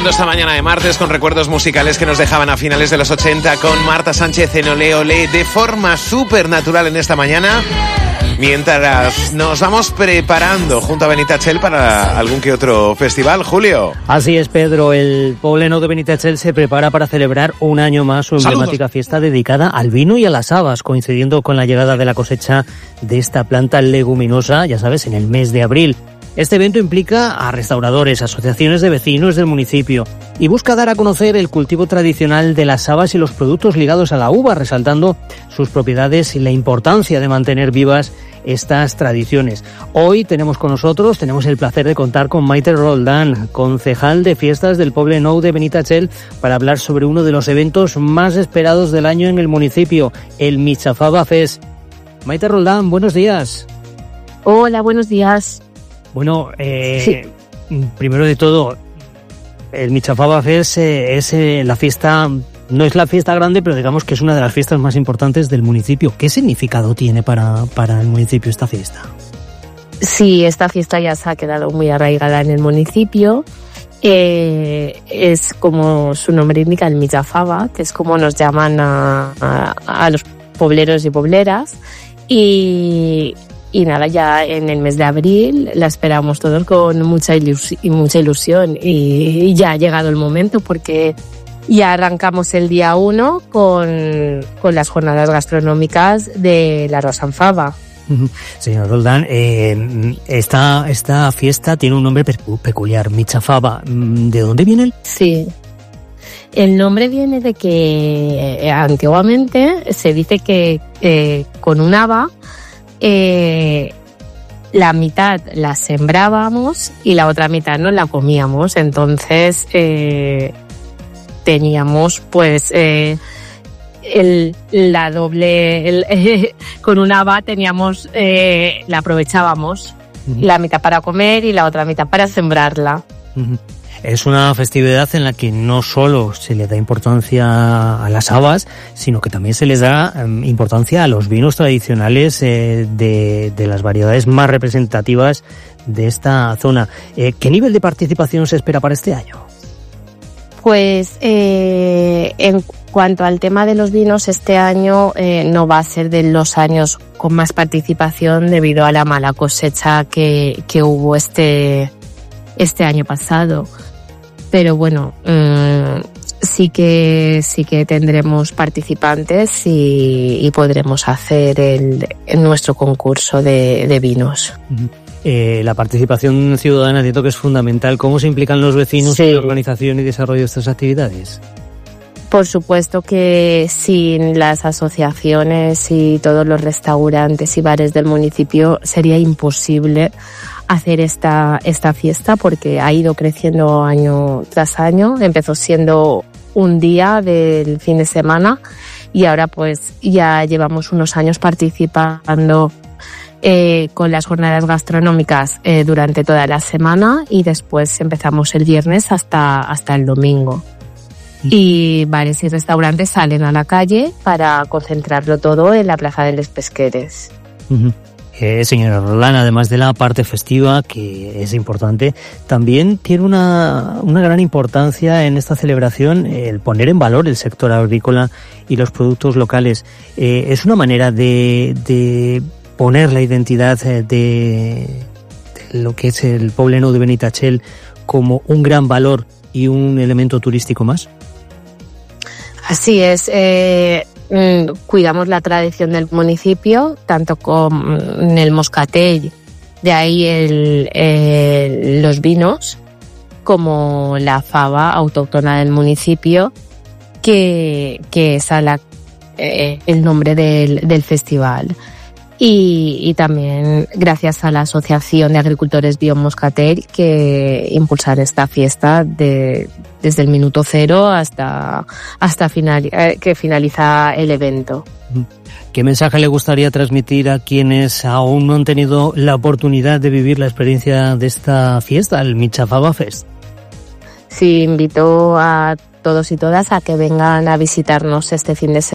Reviviendo esta mañana de martes con recuerdos musicales que nos dejaban a finales de los 80 con Marta Sánchez en Olé Olé de forma súper natural en esta mañana, mientras nos vamos preparando junto a Benítachel para algún que otro festival. Julio. Así es, Pedro. El Poble Nou de Benítachel se prepara para celebrar un año más su emblemática fiesta dedicada al vino y a las habas, coincidiendo con la llegada de la cosecha de esta planta leguminosa, ya sabes, en el mes de abril. Este evento implica a restauradores, asociaciones de vecinos del municipio y busca dar a conocer el cultivo tradicional de las habas y los productos ligados a la uva, resaltando sus propiedades y la importancia de mantener vivas estas tradiciones. Hoy tenemos el placer de contar con Maite Roldán, concejal de fiestas del Poble Nou de Benítachel, para hablar sobre uno de los eventos más esperados del año en el municipio, el Mitjafava Fest. Maite Roldán, buenos días. Hola, buenos días. Bueno, sí. Primero de todo, el Mitjafava Fest es la fiesta, no es la fiesta grande, pero digamos que es una de las fiestas más importantes del municipio. ¿Qué significado tiene para el municipio esta fiesta? Sí, esta fiesta ya se ha quedado muy arraigada en el municipio. Es como su nombre indica, el Mitjafava, que es como nos llaman a los pobleros y pobleras. Y nada, ya en el mes de abril la esperamos todos con mucha ilusión y ya ha llegado el momento porque ya arrancamos el día 1 con las jornadas gastronómicas de la Rosanfava. Señor Roldán, esta fiesta tiene un nombre peculiar, Mitjafava. ¿De dónde viene él? Sí. El nombre viene de que antiguamente se dice que con un haba la mitad la sembrábamos y la otra mitad no la comíamos. Entonces teníamos pues la doble con una haba teníamos la aprovechábamos, la mitad para comer y la otra mitad para sembrarla. Es una festividad en la que no solo se le da importancia a las habas, sino que también se les da importancia a los vinos tradicionales de las variedades más representativas de esta zona. ¿Qué nivel de participación se espera para este año? Pues en cuanto al tema de los vinos, este año no va a ser de los años con más participación debido a la mala cosecha que hubo este año pasado. Pero bueno, sí que tendremos participantes y podremos hacer nuestro concurso de vinos. La participación ciudadana entiendo que es fundamental. ¿Cómo se implican los vecinos en la organización y desarrollo de estas actividades? Por supuesto que sin las asociaciones y todos los restaurantes y bares del municipio sería imposible hacer esta fiesta, porque ha ido creciendo año tras año. Empezó siendo un día del fin de semana y ahora pues ya llevamos unos años participando con las jornadas gastronómicas durante toda la semana y después empezamos el viernes hasta el domingo. Y bares y restaurantes salen a la calle para concentrarlo todo en la Plaza de los Pesqueres. Señora Roldán, además de la parte festiva, que es importante, también tiene una gran importancia en esta celebración el poner en valor el sector agrícola y los productos locales. Es una manera de poner la identidad de lo que es el Poble Nou de Benítachel como un gran valor y un elemento turístico más. Así es. Cuidamos la tradición del municipio, tanto con el moscatell, de ahí los vinos, como la fava autóctona del municipio, que es el nombre del festival. Y también gracias a la Asociación de Agricultores Biomoscatell, que impulsar esta fiesta desde el minuto cero hasta que finaliza el evento. ¿Qué mensaje le gustaría transmitir a quienes aún no han tenido la oportunidad de vivir la experiencia de esta fiesta, el Mitjafava Fest? Sí, invito a todos y todas a que vengan a visitarnos este fin de semana.